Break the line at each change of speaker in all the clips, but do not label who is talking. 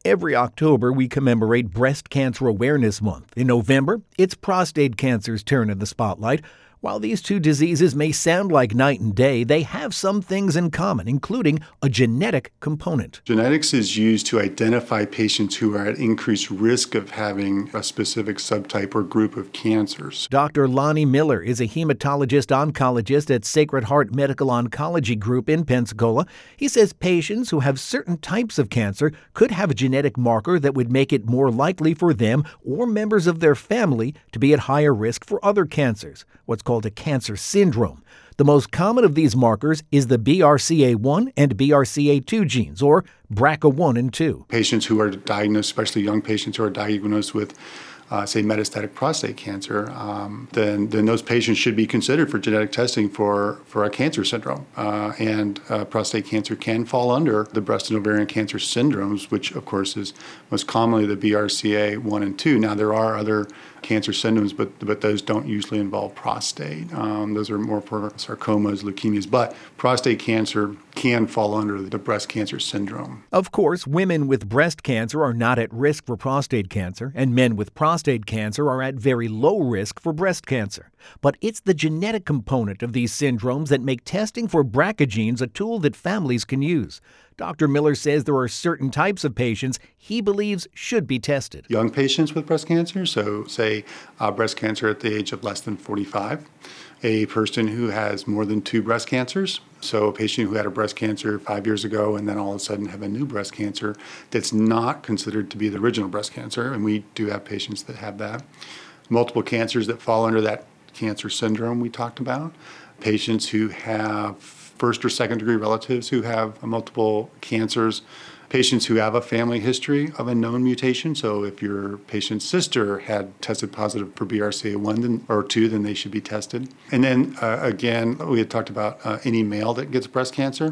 Every October, we commemorate Breast Cancer Awareness Month. In November, it's prostate cancer's turn in the spotlight. While these two diseases may sound like night and day, they have some things in common, including a genetic component.
Genetics is used to identify patients who are at increased risk of having a specific subtype or group of cancers.
Dr. Lonnie Miller is a hematologist-oncologist at Sacred Heart Medical Oncology Group in Pensacola. He says patients who have certain types of cancer could have a genetic marker that would make it more likely for them or members of their family to be at higher risk for other cancers, what's called a cancer syndrome. The most common of these markers is the BRCA1 and BRCA2 genes, or BRCA1 and 2.
Patients who are diagnosed, especially young patients who are diagnosed with say metastatic prostate cancer, then those patients should be considered for genetic testing for a cancer syndrome. And prostate cancer can fall under the breast and ovarian cancer syndromes, which of course is most commonly the BRCA1 and 2. Now there are other cancer syndromes, but those don't usually involve prostate. Those are more for sarcomas, leukemias, but prostate cancer can fall under the breast cancer syndrome.
Of course, women with breast cancer are not at risk for prostate cancer, and men with prostate cancer are at very low risk for breast cancer. But it's the genetic component of these syndromes that make testing for BRCA genes a tool that families can use. Dr. Miller says there are certain types of patients he believes should be tested.
Young patients with breast cancer, so say breast cancer at the age of less than 45. A person who has more than 2 breast cancers, so a patient who had a breast cancer 5 years ago and then all of a sudden have a new breast cancer that's not considered to be the original breast cancer, and we do have patients that have that. Multiple cancers that fall under that cancer syndrome we talked about. Patients who have first or second degree relatives who have multiple cancers. Patients who have a family history of a known mutation. So if your patient's sister had tested positive for BRCA1 or 2, then they should be tested. And then again, we had talked about any male that gets breast cancer.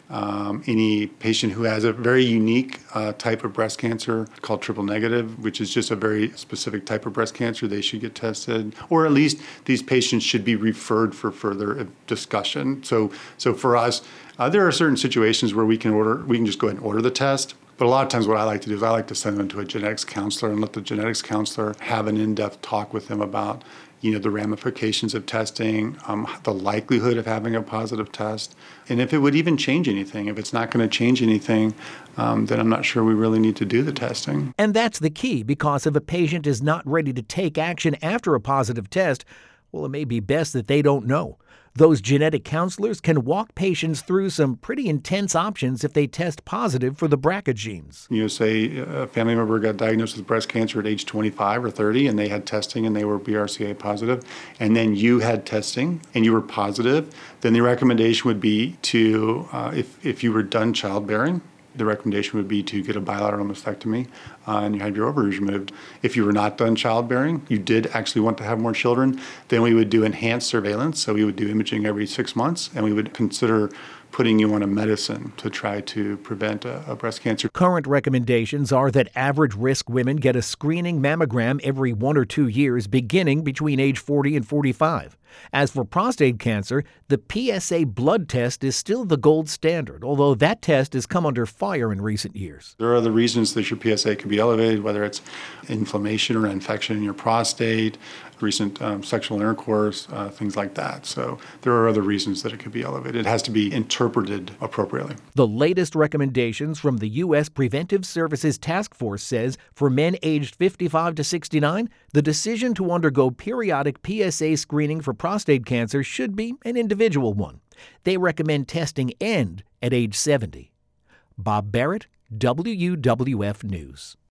Any patient who has a very unique type of breast cancer called triple negative, which is just a very specific type of breast cancer, they should get tested. Or at least these patients should be referred for further discussion. So for us, there are certain situations where we can just go ahead and order the test. But a lot of times what I like to do is I like to send them to a genetics counselor and let the genetics counselor have an in-depth talk with them about the ramifications of testing, the likelihood of having a positive test, and if it would even change anything. If it's not going to change anything, then I'm not sure we really need to do the testing.
And that's the key, because if a patient is not ready to take action after a positive test, well, it may be best that they don't know. Those genetic counselors can walk patients through some pretty intense options if they test positive for the BRCA genes.
Say a family member got diagnosed with breast cancer at age 25 or 30, and they had testing and they were BRCA positive, and then you had testing and you were positive, then the recommendation would be to, if you were done childbearing, the recommendation would be to get a bilateral mastectomy and you had your ovaries removed. If you were not done childbearing, you did actually want to have more children, then we would do enhanced surveillance. So we would do imaging every 6 months, and we would consider putting you on a medicine to try to prevent a breast cancer.
Current recommendations are that average risk women get a screening mammogram every 1 or 2 years, beginning between age 40 and 45. As for prostate cancer, the PSA blood test is still the gold standard, although that test has come under fire in recent years.
There are other reasons that your PSA could be elevated, whether it's inflammation or infection in your prostate, recent sexual intercourse, things like that. So there are other reasons that it could be elevated. It has to be interpreted appropriately.
The latest recommendations from the U.S. Preventive Services Task Force says for men aged 55 to 69, the decision to undergo periodic PSA screening for prostate cancer should be an individual one. They recommend testing end at age 70. Bob Barrett, WUWF News.